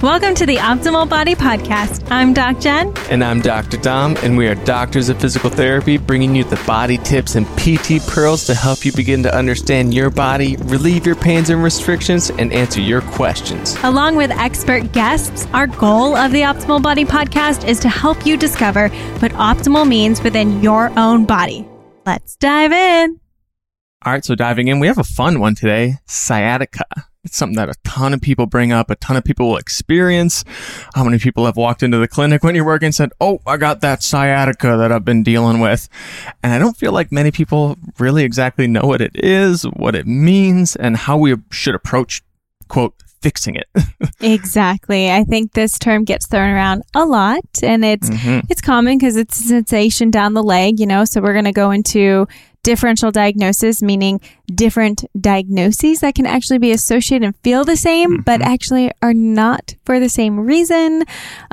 Welcome to the Optimal Body Podcast. I'm Doc Jen. And I'm Dr. Dom, and we are doctors of physical therapy, bringing you the body tips and PT pearls to help you begin to understand your body, relieve your pains and restrictions, and answer your questions. Along with expert guests, our goal of the Optimal Body Podcast is to help you discover what optimal means within your own body. Let's dive in. All right, so diving in, we have a fun one today, sciatica. It's something that a ton of people bring up, a ton of people will experience. How many people have walked into the clinic when you're working and said, oh, I got that sciatica that I've been dealing with. And I don't feel like many people really exactly know what it is, what it means, and how we should approach, quote, fixing it. Exactly. I think this term gets thrown around a lot, and it's common because it's a sensation down the leg, so we're going to go into differential diagnosis, meaning different diagnoses that can actually be associated and feel the same, but actually are not for the same reason.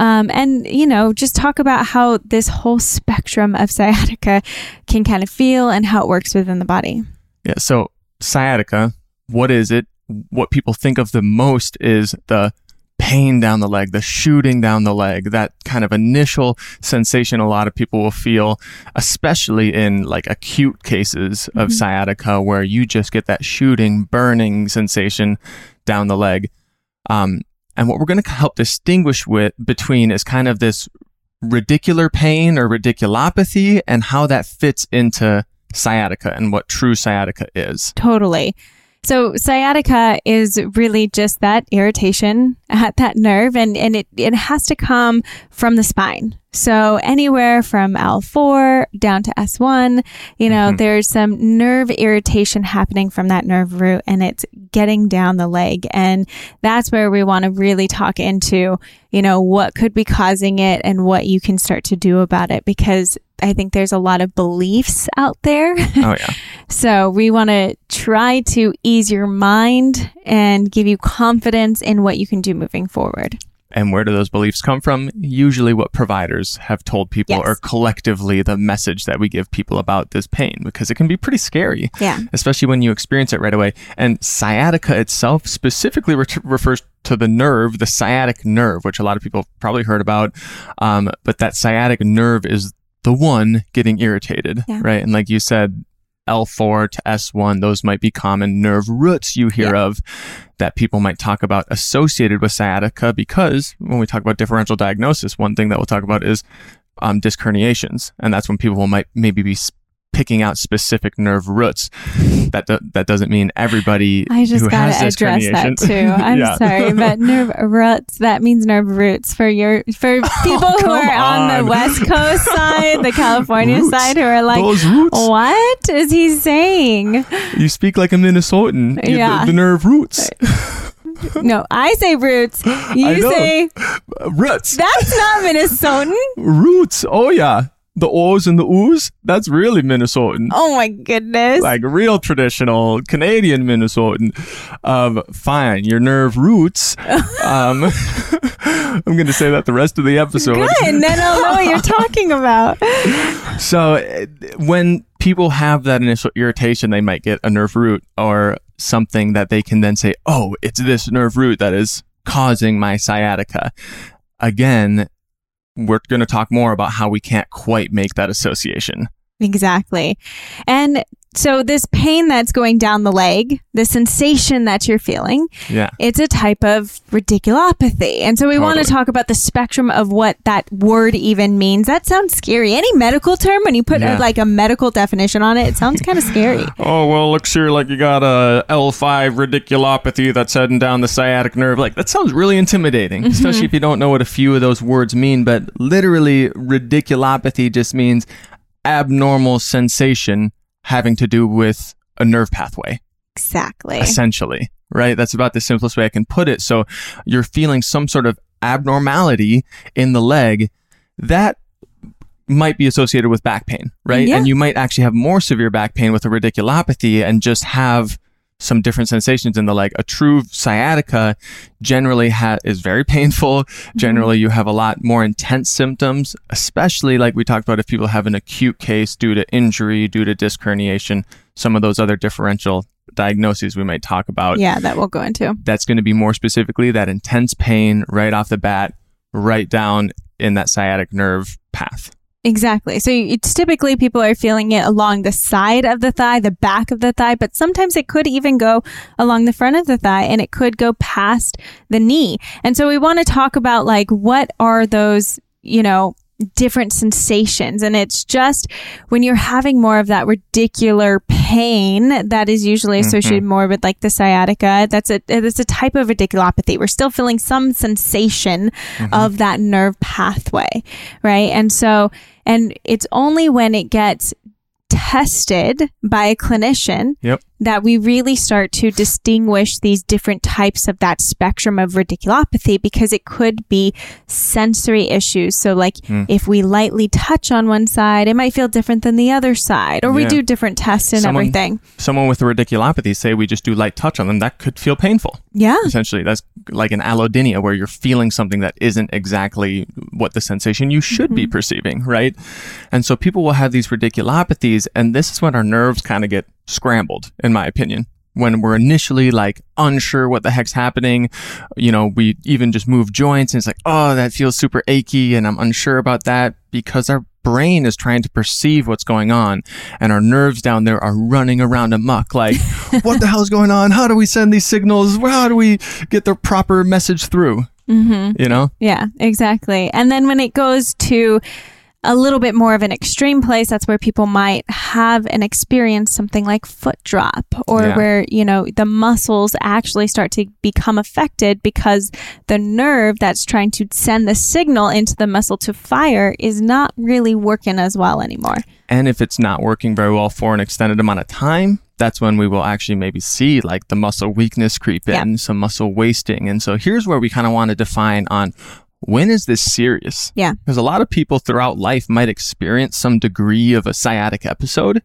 And, just talk about how this whole spectrum of sciatica can kind of feel and how it works within the body. Yeah. So sciatica, what is it? What people think of the most is the pain down the leg, the shooting down the leg, that kind of initial sensation a lot of people will feel, especially in like acute cases of sciatica where you just get that shooting, burning sensation down the leg. And what we're going to help distinguish between is kind of this radicular pain or radiculopathy and how that fits into sciatica and what true sciatica is. Totally. So sciatica is really just that irritation at that nerve, and it has to come from the spine. So anywhere from L4 down to S1, there's some nerve irritation happening from that nerve root, and it's getting down the leg. And that's where we want to really talk into, what could be causing it and what you can start to do about it, because I think there's a lot of beliefs out there. Oh, yeah. So we want to try to ease your mind and give you confidence in what you can do moving forward. And where do those beliefs come from? Usually what providers have told people, or collectively the message that we give people about this pain, because it can be pretty scary, especially when you experience it right away. And sciatica itself specifically refers to the nerve, the sciatic nerve, which a lot of people have probably heard about. But that sciatic nerve is the one getting irritated, right? And like you said, L4 to S1, those might be common nerve roots you hear of that people might talk about associated with sciatica, because when we talk about differential diagnosis, one thing that we'll talk about is disc herniations. And that's when people might maybe be picking out specific nerve roots. That doesn't mean everybody who has disc herniation. I just got to address that too. I'm sorry, but nerve roots, that means nerve roots for people who are on the West Coast side, the California side, who are like, what is he saying? You speak like a Minnesotan. The nerve roots. No, I say roots. You say roots. That's not Minnesotan. Roots. Oh, yeah. The O's and the Oo's, that's really Minnesotan. Oh my goodness. Like real traditional Canadian Minnesotan. Fine, your nerve roots. I'm going to say that the rest of the episode. Good, then I'll know what you're talking about. So when people have that initial irritation, they might get a nerve root or something that they can then say, oh, it's this nerve root that is causing my sciatica. Again, we're going to talk more about how we can't quite make that association. Exactly. And so this pain that's going down the leg, the sensation that you're feeling, it's a type of radiculopathy. And so we want to talk about the spectrum of what that word even means. That sounds scary. Any medical term, when you put a medical definition on it, it sounds kind of scary. Oh, well, looks here like you got a L5 radiculopathy that's heading down the sciatic nerve. Like, that sounds really intimidating, especially if you don't know what a few of those words mean. But literally, radiculopathy just means abnormal sensation having to do with a nerve pathway. Exactly. Essentially, right? That's about the simplest way I can put it. So you're feeling some sort of abnormality in the leg that might be associated with back pain, right? Yeah. And you might actually have more severe back pain with a radiculopathy and just have some different sensations in the leg. A true sciatica generally is very painful. Generally, you have a lot more intense symptoms, especially like we talked about if people have an acute case due to injury, due to disc herniation, some of those other differential diagnoses we might talk about. Yeah, that we'll go into. That's going to be more specifically that intense pain right off the bat, right down in that sciatic nerve path. Exactly. So it's typically people are feeling it along the side of the thigh, the back of the thigh, but sometimes it could even go along the front of the thigh, and it could go past the knee. And so we want to talk about like, what are those, different sensations. And it's just when you're having more of that radicular pain that is usually associated more with like the sciatica, it's a type of radiculopathy. We're still feeling some sensation of that nerve pathway, right? And it's only when it gets tested by a clinician that we really start to distinguish these different types of that spectrum of radiculopathy, because it could be sensory issues. So like if we lightly touch on one side, it might feel different than the other side, or we do different tests and everything. Someone with a radiculopathy, say we just do light touch on them, that could feel painful. Yeah. Essentially, that's like an allodynia, where you're feeling something that isn't exactly what the sensation you should be perceiving, right? And so people will have these radiculopathies, and this is when our nerves kind of get scrambled, in my opinion. When we're initially like unsure what the heck's happening, we even just move joints and it's like, oh, that feels super achy and I'm unsure about that, because our brain is trying to perceive what's going on and our nerves down there are running around amok. Like, what the hell's going on? How do we send these signals? How do we get the proper message through? Yeah, exactly. And then when it goes to a little bit more of an extreme place, that's where people might have and experience something like foot drop, or where, the muscles actually start to become affected because the nerve that's trying to send the signal into the muscle to fire is not really working as well anymore. And if it's not working very well for an extended amount of time, that's when we will actually maybe see like the muscle weakness creep in, some muscle wasting. And so here's where we kind of want to define on, when is this serious? Yeah. Because a lot of people throughout life might experience some degree of a sciatic episode.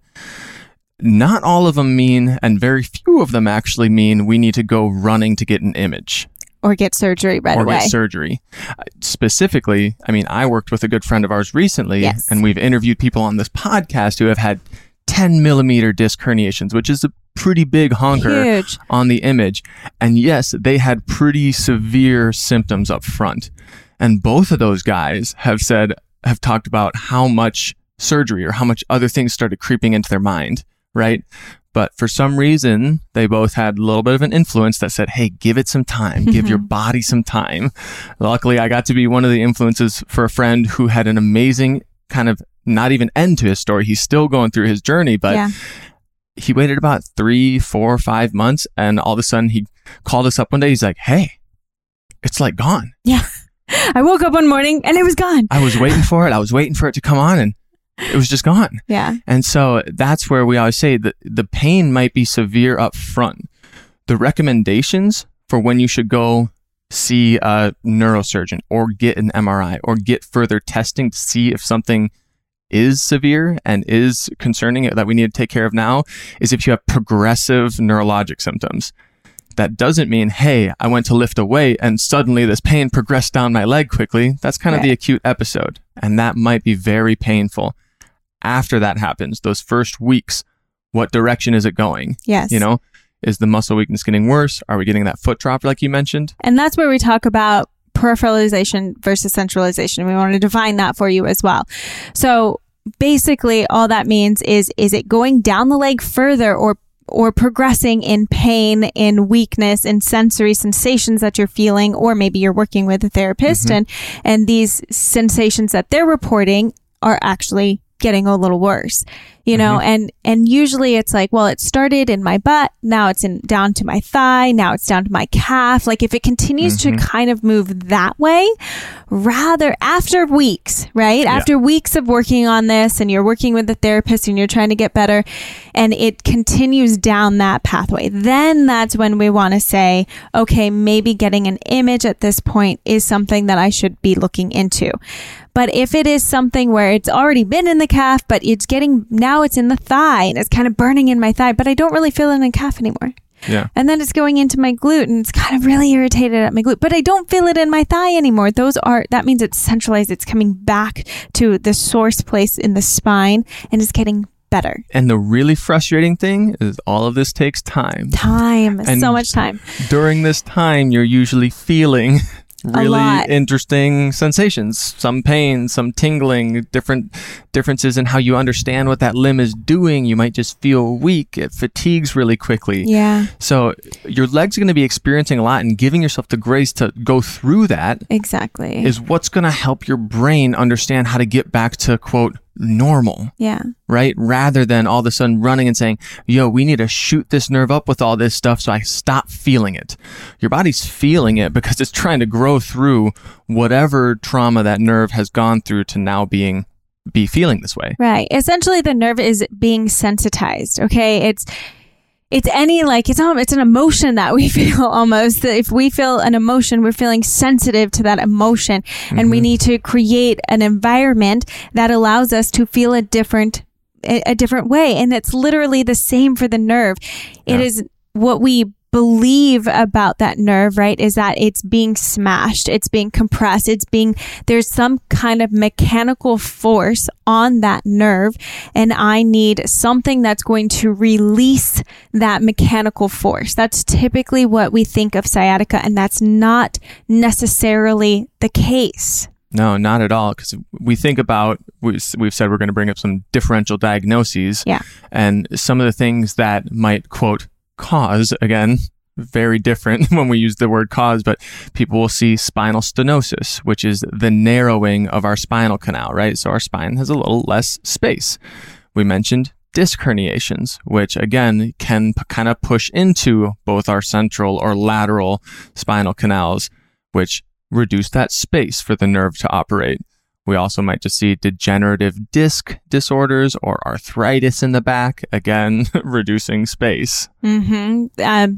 Not all of them mean, and very few of them actually mean, we need to go running to get an image. Or get surgery right away. Or get surgery. Specifically, I worked with a good friend of ours recently, and we've interviewed people on this podcast who have had 10 millimeter disc herniations, which is a pretty big honker on the image. And yes, they had pretty severe symptoms up front. And both of those guys have talked about how much surgery or how much other things started creeping into their mind, right? But for some reason, they both had a little bit of an influence that said, hey, give it some time, give your body some time. Luckily, I got to be one of the influences for a friend who had an amazing kind of not even end to his story. He's still going through his journey, but he waited about 3, 4, 5 months. And all of a sudden he called us up one day. He's like, hey, it's like gone. Yeah. I woke up one morning and it was gone. I was waiting for it. I was waiting for it to come on and it was just gone. Yeah. And so that's where we always say that the pain might be severe up front. The recommendations for when you should go see a neurosurgeon or get an MRI or get further testing to see if something is severe and is concerning that we need to take care of now is if you have progressive neurologic symptoms. That doesn't mean, hey, I went to lift a weight and suddenly this pain progressed down my leg quickly. That's kind of the acute episode. And that might be very painful. After that happens, those first weeks, what direction is it going? Yes. Is the muscle weakness getting worse? Are we getting that foot drop like you mentioned? And that's where we talk about peripheralization versus centralization. We want to define that for you as well. So basically all that means is it going down the leg further or progressing in pain, in weakness, in sensory sensations that you're feeling, or maybe you're working with a therapist and these sensations that they're reporting are actually getting a little worse, and usually it's like, well, it started in my butt. Now it's down to my thigh. Now it's down to my calf. Like if it continues to kind of move that way, rather after weeks, right? Yeah. After weeks of working on this and you're working with the therapist and you're trying to get better and it continues down that pathway, then that's when we want to say, okay, maybe getting an image at this point is something that I should be looking into. But if it is something where it's already been in the calf, but now it's in the thigh and it's kind of burning in my thigh, but I don't really feel it in the calf anymore. Yeah. And then it's going into my glute and it's kind of really irritated at my glute, but I don't feel it in my thigh anymore. That means it's centralized. It's coming back to the source place in the spine and it's getting better. And the really frustrating thing is all of this takes time. And so much time. During this time, you're usually feeling really interesting sensations, some pain, some tingling, different differences in how you understand what that limb is doing. You might just feel weak. It fatigues really quickly. Yeah. So your leg's going to be experiencing a lot, and giving yourself the grace to go through that exactly is what's going to help your brain understand how to get back to, quote, normal. Yeah. Right? Rather than all of a sudden running and saying, yo, we need to shoot this nerve up with all this stuff so I stop feeling it. Your body's feeling it because it's trying to grow through whatever trauma that nerve has gone through to now be feeling this way. Right. Essentially, the nerve is being sensitized. Okay. It's an emotion that we feel almost. If we feel an emotion, we're feeling sensitive to that emotion. Mm-hmm. And we need to create an environment that allows us to feel a different way. And it's literally the same for the nerve. It is what we believe about that nerve, right, is that it's being smashed, it's being compressed, there's some kind of mechanical force on that nerve, and I need something that's going to release that mechanical force. That's typically what we think of sciatica, and that's not necessarily the case. No, not at all. Because we think about, we've said we're going to bring up some differential diagnoses. Yeah. And some of the things that might, quote, cause, again, very different when we use the word cause, but people will see spinal stenosis, which is the narrowing of our spinal canal, right? So our spine has a little less space. We mentioned disc herniations, which again can kind of push into both our central or lateral spinal canals, which reduce that space for the nerve to operate. We also might just see degenerative disc disorders or arthritis in the back, again, reducing space. Mm-hmm.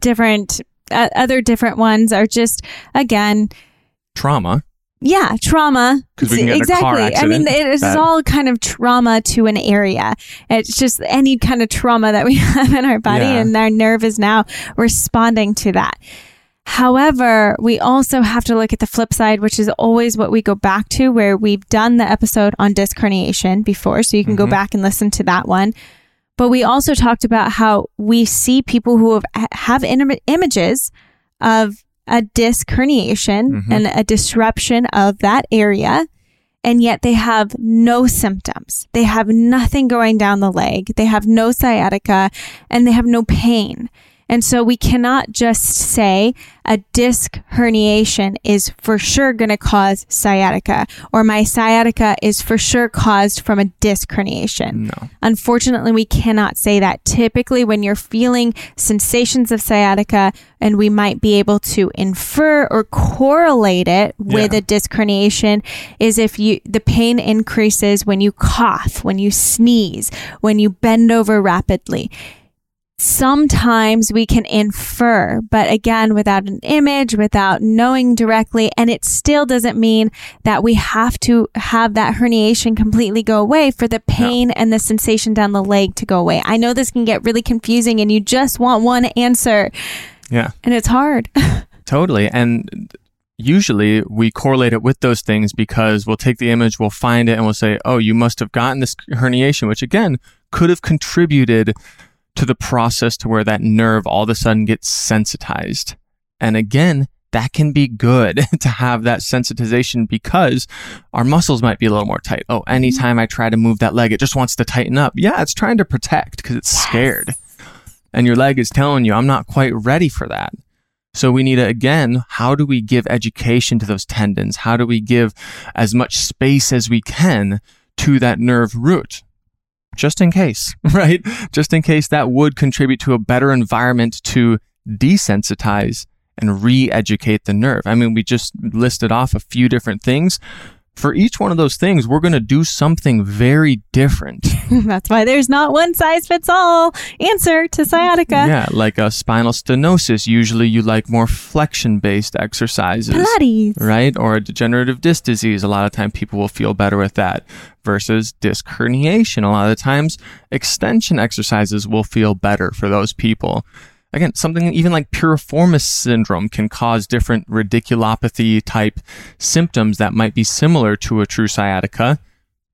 Other different ones are just, again, trauma. Yeah, trauma. Because we can get in a car accident. I mean, it's all kind of trauma to an area. It's just any kind of trauma that we have in our body, and our nerve is now responding to that. However, we also have to look at the flip side, which is always what we go back to, where we've done the episode on disc herniation before, so you can go back and listen to that one. But we also talked about how we see people who have images of a disc herniation and a disruption of that area, and yet they have no symptoms. They have nothing going down the leg. They have no sciatica, and they have no pain. And so we cannot just say a disc herniation is for sure going to cause sciatica, or my sciatica is for sure caused from a disc herniation. No. Unfortunately, we cannot say that. Typically, when you're feeling sensations of sciatica, and we might be able to infer or correlate it with a disc herniation, is if the pain increases when you cough, when you sneeze, when you bend over rapidly. Sometimes we can infer, but again, without an image, without knowing directly, and it still doesn't mean that we have to have that herniation completely go away for the pain and the sensation down the leg to go away. I know this can get really confusing, and you just want one answer. Yeah. And it's hard. Totally. And usually we correlate it with those things because we'll take the image, we'll find it, and we'll say, oh, you must have gotten this herniation, which again could have contributed to the process to where that nerve all of a sudden gets sensitized. And again, that can be good to have that sensitization because our muscles might be a little more tight. Oh, anytime I try to move that leg, it just wants to tighten up. Yeah, it's trying to protect because it's scared. And your leg is telling you, I'm not quite ready for that. So we need to, again, how do we give education to those tendons? How do we give as much space as we can to that nerve root? Just in case, right? Just in case that would contribute to a better environment to desensitize and re-educate the nerve. I mean, we just listed off a few different things. For each one of those things, we're going to do something very different. That's why there's not one size fits all answer to sciatica. Yeah, like a spinal stenosis, usually you like more flexion-based exercises. Pilates. Right? Or a degenerative disc disease, a lot of time people will feel better with that. Versus disc herniation, a lot of the times extension exercises will feel better for those people. Again, something even like piriformis syndrome can cause different radiculopathy type symptoms that might be similar to a true sciatica,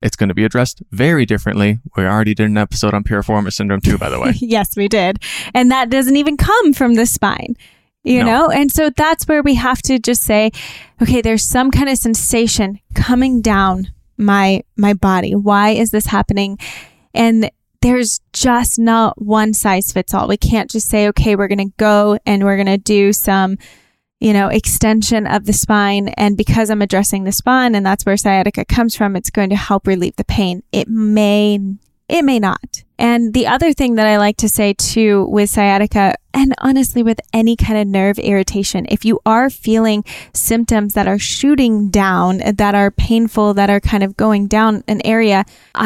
it's going to be addressed very differently. We already did an episode on piriformis syndrome too, by the way. Yes, we did. And that doesn't even come from the spine, you know? And so that's where we have to just say, okay, there's some kind of sensation coming down my body. Why is this happening? And there's just not one size fits all. We can't just say, okay, we're going to go and we're going to do some, extension of the spine. And because I'm addressing the spine and that's where sciatica comes from, it's going to help relieve the pain. It may not. And the other thing that I like to say too with sciatica, and honestly with any kind of nerve irritation, if you are feeling symptoms that are shooting down, that are painful, that are kind of going down an area,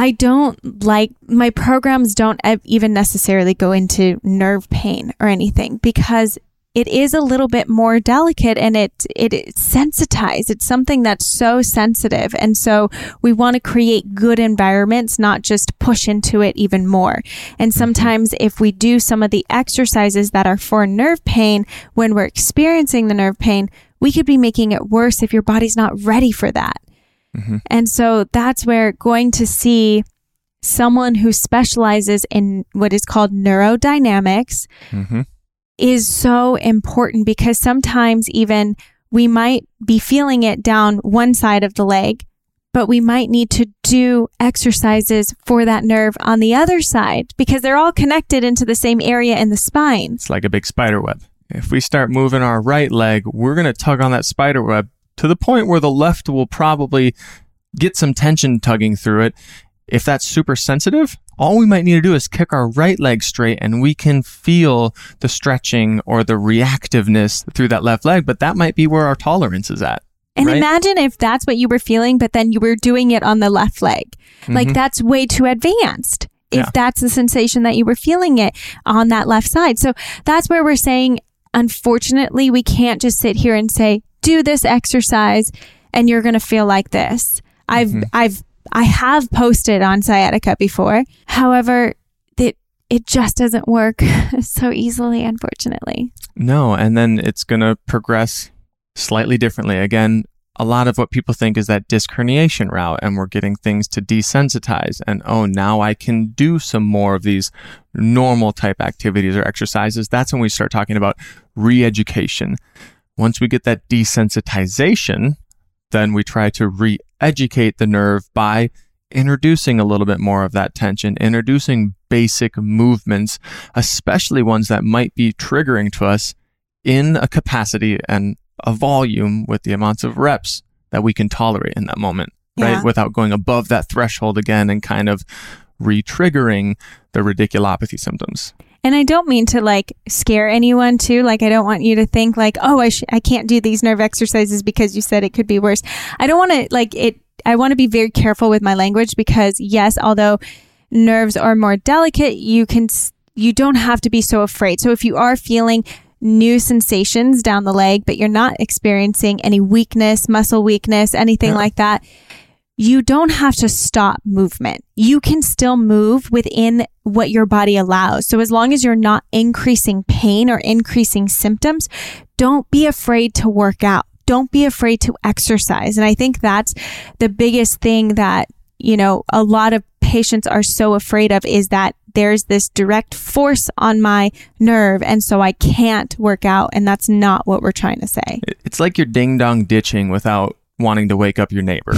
my programs don't even necessarily go into nerve pain or anything, because it is a little bit more delicate and it's sensitized. It's something that's so sensitive. And so we want to create good environments, not just push into it even more. And sometimes if we do some of the exercises that are for nerve pain, when we're experiencing the nerve pain, we could be making it worse if your body's not ready for that. Mm-hmm. And so that's where going to see someone who specializes in what is called neurodynamics is so important, because sometimes even we might be feeling it down one side of the leg, but we might need to do exercises for that nerve on the other side, because they're all connected into the same area in the spine. It's like a big spider web. If we start moving our right leg, we're going to tug on that spider web to the point where the left will probably get some tension tugging through it. If that's super sensitive, all we might need to do is kick our right leg straight and we can feel the stretching or the reactiveness through that left leg, but that might be where our tolerance is at. And imagine if that's what you were feeling, but then you were doing it on the left leg. Like that's way too advanced if that's the sensation that you were feeling it on that left side. So that's where we're saying, unfortunately, we can't just sit here and say, do this exercise and you're going to feel like this. I have posted on sciatica before. However, it just doesn't work so easily, unfortunately. No, and then it's going to progress slightly differently. Again, a lot of what people think is that disc herniation route, and we're getting things to desensitize. And now I can do some more of these normal type activities or exercises. That's when we start talking about re-education. Once we get that desensitization, then we try to re-educate the nerve by introducing a little bit more of that tension, introducing basic movements, especially ones that might be triggering to us in a capacity and a volume with the amounts of reps that we can tolerate in that moment, right? Without going above that threshold again and kind of re-triggering the radiculopathy symptoms. And I don't mean to scare anyone too. I don't want you to think I can't do these nerve exercises because you said it could be worse. I don't want to I want to be very careful with my language, because yes, although nerves are more delicate, you don't have to be so afraid. So if you are feeling new sensations down the leg, but you're not experiencing any weakness, muscle weakness, anything like that, you don't have to stop movement. You can still move within what your body allows. So as long as you're not increasing pain or increasing symptoms, don't be afraid to work out. Don't be afraid to exercise. And I think that's the biggest thing that, a lot of patients are so afraid of, is that there's this direct force on my nerve, and so I can't work out. And that's not what we're trying to say. It's like you're ding-dong ditching without wanting to wake up your neighbor.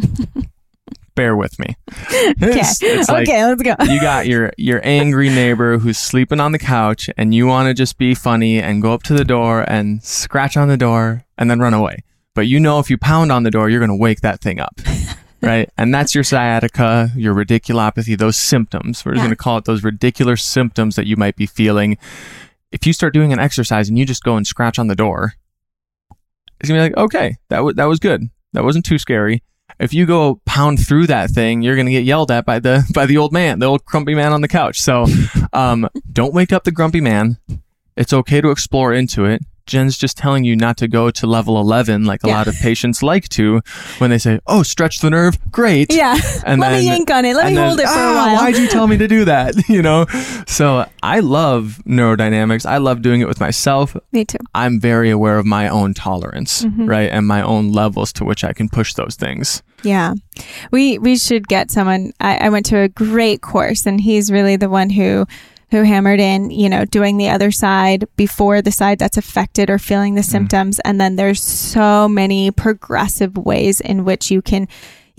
Bear with me. It's like, okay, let's go. You got your angry neighbor who's sleeping on the couch, and you want to just be funny and go up to the door and scratch on the door and then run away. But if you pound on the door, you're going to wake that thing up. Right? And that's your sciatica, your radiculopathy, those symptoms. We're just going to call it those radicular symptoms that you might be feeling. If you start doing an exercise and you just go and scratch on the door, it's going to be like, okay, that was good. That wasn't too scary. If you go pound through that thing, you're going to get yelled at by the old man, the old grumpy man on the couch. So don't wake up the grumpy man. It's okay to explore into it. Jen's just telling you not to go to level 11 like a lot of patients like to when they say, oh, stretch the nerve. Great. Yeah. And let me yank on it. Let me hold it for a while. Why'd you tell me to do that? So I love neurodynamics. I love doing it with myself. Me too. I'm very aware of my own tolerance, right? And my own levels to which I can push those things. Yeah. We should get someone. I went to a great course, and he's really the one who hammered in, doing the other side before the side that's affected or feeling the symptoms. And then there's so many progressive ways in which you can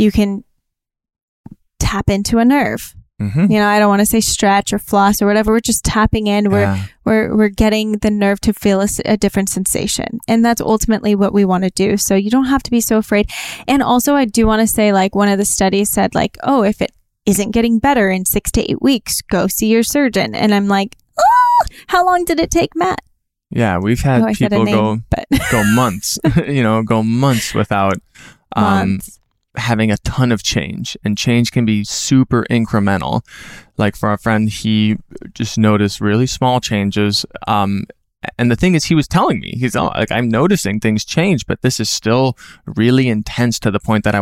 tap into a nerve. I don't want to say stretch or floss or whatever. We're just tapping in. We're getting the nerve to feel a different sensation. And that's ultimately what we want to do. So you don't have to be so afraid. And also I do want to say, like, one of the studies said, like, oh, if it isn't getting better in 6 to 8 weeks, go see your surgeon. And I'm like, how long did it take, Matt? Yeah, we've had people go months, go months without having a ton of change. And change can be super incremental. Like for our friend, he just noticed really small changes. And the thing is, he was telling me, he's like, I'm noticing things change, but this is still really intense to the point that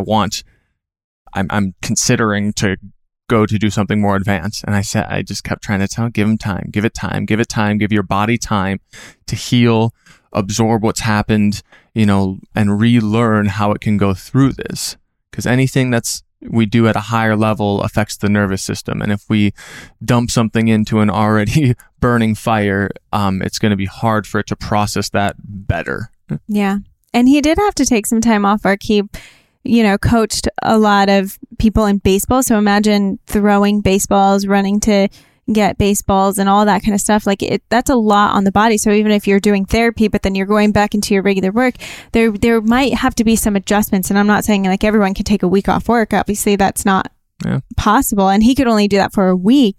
I'm considering to go to do something more advanced. And I just kept trying to tell him, give him time, give it time, give your body time to heal, absorb what's happened, and relearn how it can go through this. Because anything we do at a higher level affects the nervous system. And if we dump something into an already burning fire, it's going to be hard for it to process that better. Yeah. And he did have to take some time off work. He coached a lot of people in baseball. So imagine throwing baseballs, running to get baseballs and all that kind of stuff. Like that's a lot on the body. So even if you're doing therapy, but then you're going back into your regular work, there might have to be some adjustments. And I'm not saying like everyone can take a week off work. Obviously that's not possible. And he could only do that for a week,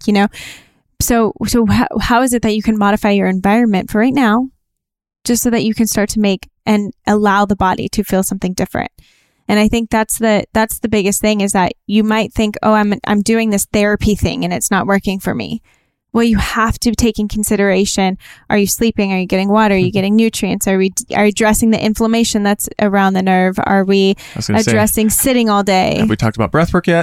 So how is it that you can modify your environment for right now, just so that you can start to make and allow the body to feel something different? And I think that's the biggest thing, is that you might think, oh, I'm doing this therapy thing and it's not working for me. Well, you have to take in consideration, are you sleeping? Are you getting water? Are you getting nutrients? Are you addressing the inflammation that's around the nerve? Are we addressing sitting all day? Have we talked about breath work yet?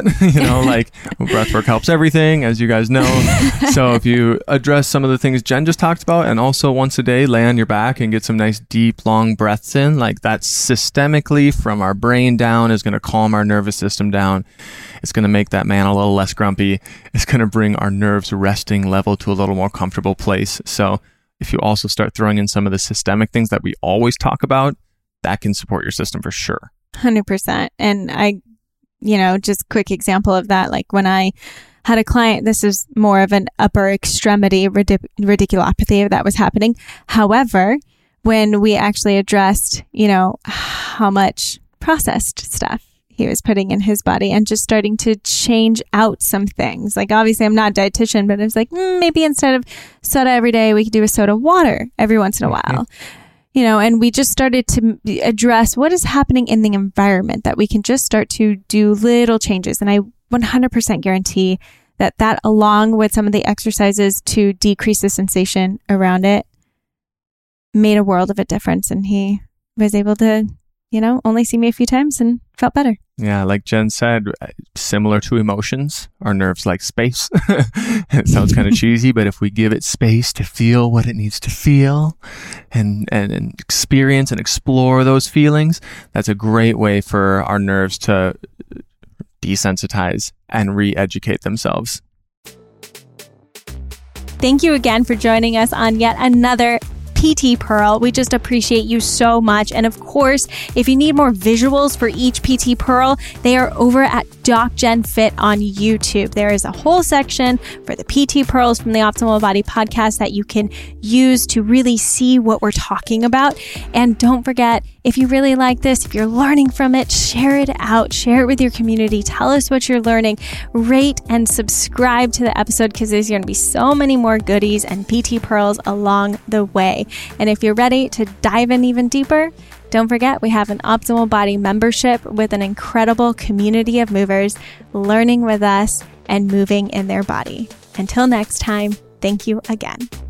Breath work helps everything, as you guys know. So if you address some of the things Jen just talked about, and also once a day, lay on your back and get some nice, deep, long breaths in, like that systemically from our brain down is going to calm our nervous system down. It's going to make that man a little less grumpy. It's going to bring our nerves resting level to a little more comfortable place. So if you also start throwing in some of the systemic things that we always talk about, that can support your system for sure. 100%. And I, just quick example of that, like when I had a client, this is more of an upper extremity radiculopathy that was happening. However, when we actually addressed, how much processed stuff he was putting in his body and just starting to change out some things. Like obviously I'm not a dietitian, but it was like, maybe instead of soda every day, we could do a soda water every once in a while, and we just started to address what is happening in the environment, that we can just start to do little changes. And I 100% guarantee that along with some of the exercises to decrease the sensation around it made a world of a difference. And he was able to, only see me a few times and felt better. Yeah, like Jen said, similar to emotions, our nerves like space. It sounds kind of cheesy, but if we give it space to feel what it needs to feel and experience and explore those feelings, that's a great way for our nerves to desensitize and re-educate themselves. Thank you again for joining us on yet another PT Pearl. We just appreciate you so much. And of course, if you need more visuals for each PT Pearl, they are over at Doc Jen Fit on YouTube. There is a whole section for the PT Pearls from the Optimal Body podcast that you can use to really see what we're talking about. And don't forget, if you really like this, if you're learning from it, share it out, share it with your community. Tell us what you're learning, rate and subscribe to the episode, because there's going to be so many more goodies and PT Pearls along the way. And if you're ready to dive in even deeper, don't forget, we have an Optimal Body membership with an incredible community of movers learning with us and moving in their body. Until next time, thank you again.